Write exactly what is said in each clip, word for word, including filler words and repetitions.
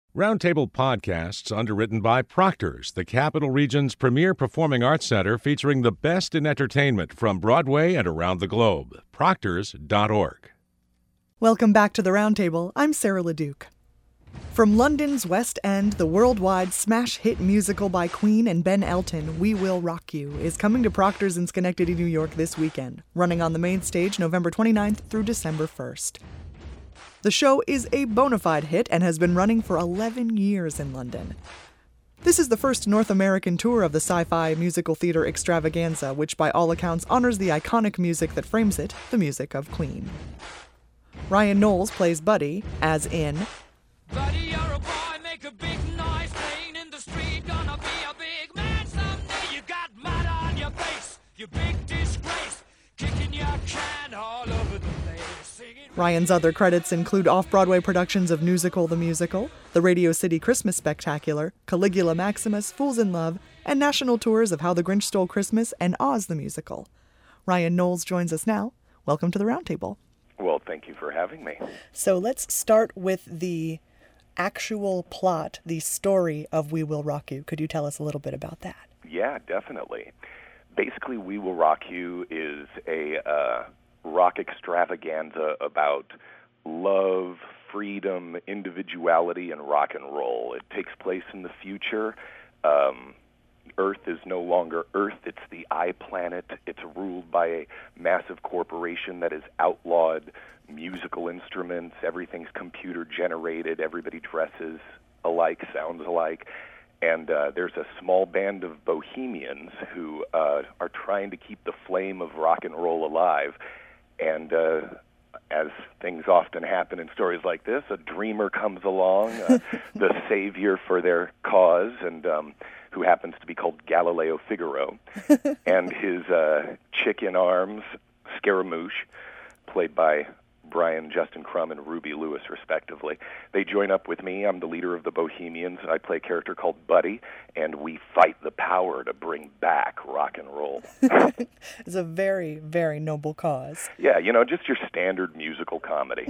Roundtable Podcasts, underwritten by Proctor's, the Capital Region's premier performing arts center featuring the best in entertainment from Broadway and around the globe. Proctors dot org. Welcome back to the Roundtable. I'm Sarah LeDuc. From London's West End, the worldwide smash hit musical by Queen and Ben Elton, We Will Rock You, is coming to Proctor's in Schenectady, New York this weekend, running on the main stage November twenty-ninth through December first. The show is a bona fide hit and has been running for eleven years in London. This is the first North American tour of the sci-fi musical theater extravaganza, which by all accounts honors the iconic music that frames it, the music of Queen. Ryan Knowles plays Buddy, as in... Buddy, you're a boy, make a big noise, playing in the street, gonna be a big man someday. You got mud on your face, you big disgrace, kicking your can all over the place, singing... Ryan's other credits include off-Broadway productions of Musical the Musical, the Radio City Christmas Spectacular, Caligula Maximus, Fools in Love, and national tours of How the Grinch Stole Christmas and Oz the Musical. Ryan Knowles joins us now. Welcome to the Roundtable. Well, thank you for having me. So let's start with the actual plot, the story of We Will Rock You. Could you tell us a little bit about that? Yeah, definitely. Basically, We Will Rock You is a uh, rock extravaganza about love, freedom, individuality, and rock and roll. It takes place in the future. Um, Earth is no longer Earth. It's the I Planet. It's ruled by a massive corporation that has outlawed musical instruments. Everything's computer generated. Everybody dresses alike, sounds alike. And uh, there's a small band of bohemians who uh, are trying to keep the flame of rock and roll alive. And uh, as things often happen in stories like this, a dreamer comes along, uh, the savior for their cause, and um, who happens to be called Galileo Figaro, and his uh, chick in arms, Scaramouche, played by Brian Justin Crumb and Ruby Lewis, respectively. They join up with me. I'm the leader of the Bohemians. I play a character called Buddy, and we fight the power to bring back rock and roll. It's a very, very noble cause. Yeah, you know, just your standard musical comedy.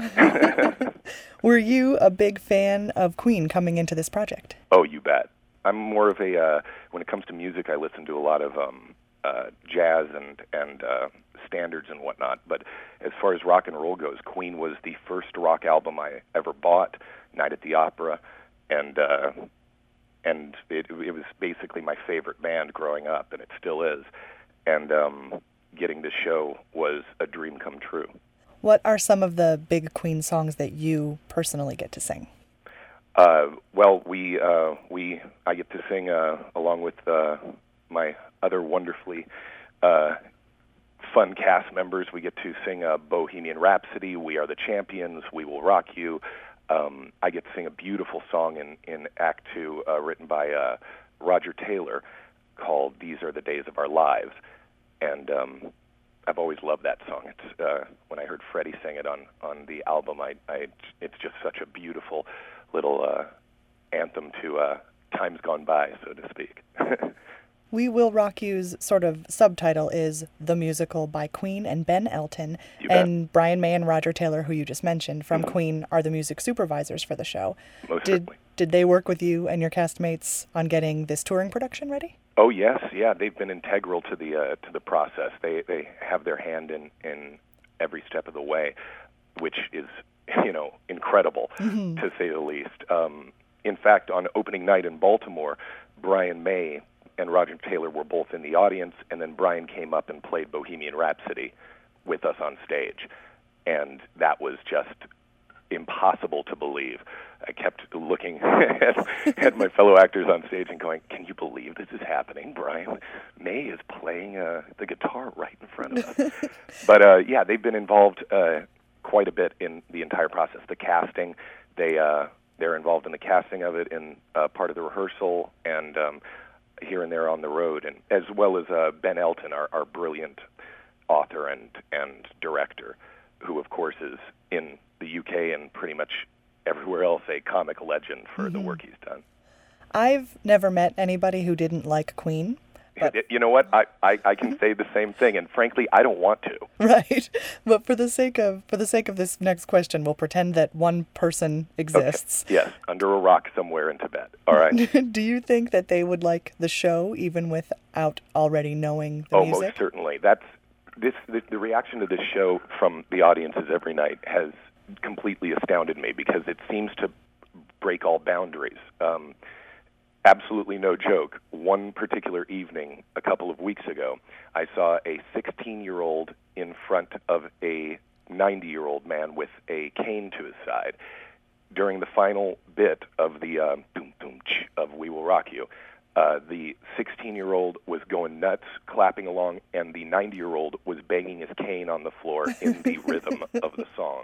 Were you a big fan of Queen coming into this project? Oh, you bet. I'm more of a, uh, when it comes to music, I listen to a lot of um, uh, jazz and, and uh, standards and whatnot. But as far as rock and roll goes, Queen was the first rock album I ever bought, Night at the Opera, and uh, and it, it was basically my favorite band growing up, and it still is. And um, getting this show was a dream come true. What are some of the big Queen songs that you personally get to sing? Uh, well, we uh, we I get to sing uh, along with uh, my other wonderfully uh, fun cast members. We get to sing uh, Bohemian Rhapsody, We Are the Champions, We Will Rock You. Um, I get to sing a beautiful song in, in Act Two, uh, written by uh, Roger Taylor, called These Are the Days of Our Lives. And um, I've always loved that song. It's uh, when I heard Freddie sing it on, on the album, I, I it's just such a beautiful little uh, anthem to uh, times gone by, so to speak. We Will Rock You's sort of subtitle is The Musical by Queen and Ben Elton, and Brian May and Roger Taylor, who you just mentioned from mm-hmm. Queen, are the music supervisors for the show. Most did certainly. Did they work with you and your castmates on getting this touring production ready? Oh yes, yeah, they've been integral to the uh, to the process. They they have their hand in, in every step of the way, which is, you know, incredible, mm-hmm. to say the least. Um, in fact, on opening night in Baltimore, Brian May and Roger Taylor were both in the audience, and then Brian came up and played Bohemian Rhapsody with us on stage. And that was just impossible to believe. I kept looking at, at my fellow actors on stage and going, can you believe this is happening? Brian May is playing uh, the guitar right in front of us. But, uh, yeah, they've been involved uh, quite a bit in the entire process. The casting, they, uh, they're involved in the casting of it, in uh, part of the rehearsal, and um, here and there on the road, and as well as uh, Ben Elton, our, our brilliant author and, and director, who, of course, is in the U K and pretty much everywhere else a comic legend for mm-hmm. the work he's done. I've never met anybody who didn't like Queen. But, you know what? I, I, I can say the same thing, and frankly, I don't want to. Right. But for the sake of for the sake of this next question, we'll pretend that one person exists. Okay. Yes, under a rock somewhere in Tibet. All right. Do you think that they would like the show even without already knowing the oh, music? Oh, most certainly. That's this. The, the reaction to this show from the audiences every night has completely astounded me because it seems to break all boundaries. Um, Absolutely no joke. One particular evening, a couple of weeks ago, I saw a sixteen-year-old in front of a ninety-year-old man with a cane to his side. During the final bit of the uh, boom boom ch of "We Will Rock You," uh, the sixteen-year-old was going nuts, clapping along, and the ninety-year-old was banging his cane on the floor in the rhythm of the song.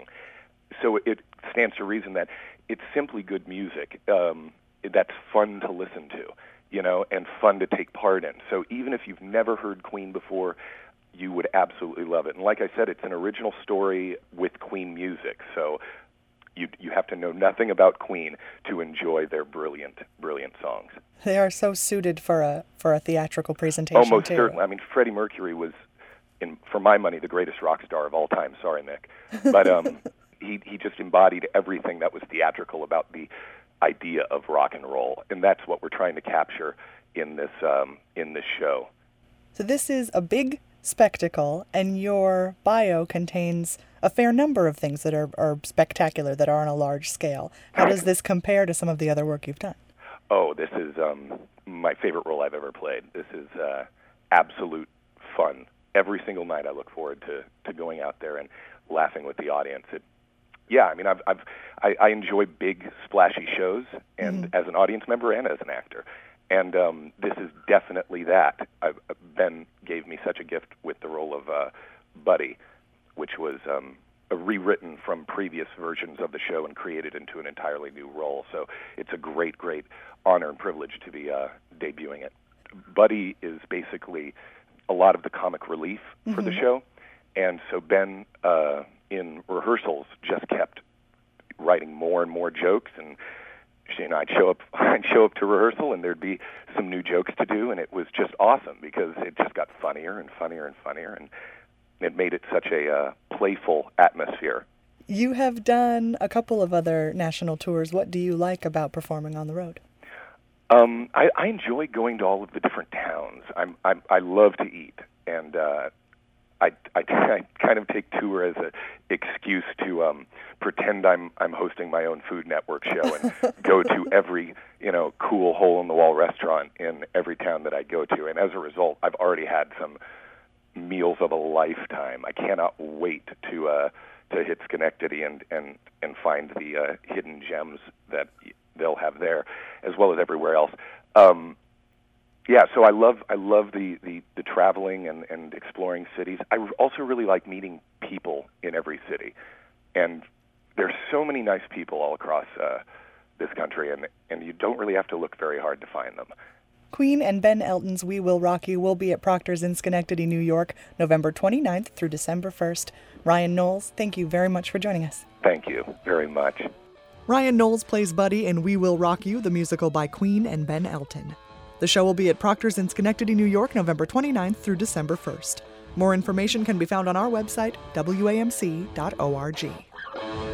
So it stands to reason that it's simply good music. Um, that's fun to listen to, you know, and fun to take part in. So even if you've never heard Queen before, you would absolutely love it. And like I said, it's an original story with Queen music. So you you have to know nothing about Queen to enjoy their brilliant, brilliant songs. They are so suited for a for a theatrical presentation, oh, most too. certainly. I mean, Freddie Mercury was, in for my money, the greatest rock star of all time. Sorry, Nick. But um, he, he just embodied everything that was theatrical about the idea of rock and roll, and that's what we're trying to capture in this um, in this show. So this is a big spectacle, and your bio contains a fair number of things that are, are spectacular, that are on a large scale. How does this compare to some of the other work you've done? Oh, this is um, my favorite role I've ever played. This is uh, absolute fun. Every single night I look forward to, to going out there and laughing with the audience. It Yeah, I mean, I've, I've I, I enjoy big, splashy shows, and mm-hmm. as an audience member and as an actor, and um, this is definitely that. I've, Ben gave me such a gift with the role of uh, Buddy, which was um, a rewritten from previous versions of the show and created into an entirely new role. So it's a great, great honor and privilege to be uh, debuting it. Buddy is basically a lot of the comic relief mm-hmm. for the show, and so Ben, uh, in rehearsals, just kept writing more and more jokes, and you know, I'd show up, I'd show up to rehearsal, and there'd be some new jokes to do, and it was just awesome because it just got funnier and funnier and funnier, and it made it such a uh, playful atmosphere. You have done a couple of other national tours. What do you like about performing on the road? Um, I, I enjoy going to all of the different towns. I'm, I'm I love to eat, and uh, I, I, I kind of take tour as an excuse to um, pretend I'm I'm hosting my own Food Network show and go to every you know cool hole-in-the-wall restaurant in every town that I go to. And as a result, I've already had some meals of a lifetime. I cannot wait to uh, to hit Schenectady and and and find the uh, hidden gems that they'll have there, as well as everywhere else. Um, Yeah, so I love I love the, the, the traveling and, and exploring cities. I also really like meeting people in every city. And there's so many nice people all across uh, this country, and, and you don't really have to look very hard to find them. Queen and Ben Elton's We Will Rock You will be at Proctor's in Schenectady, New York, November twenty-ninth through December first. Ryan Knowles, thank you very much for joining us. Thank you very much. Ryan Knowles plays Buddy in We Will Rock You, the musical by Queen and Ben Elton. The show will be at Proctor's in Schenectady, New York, November twenty-ninth through December first. More information can be found on our website, W A M C dot org.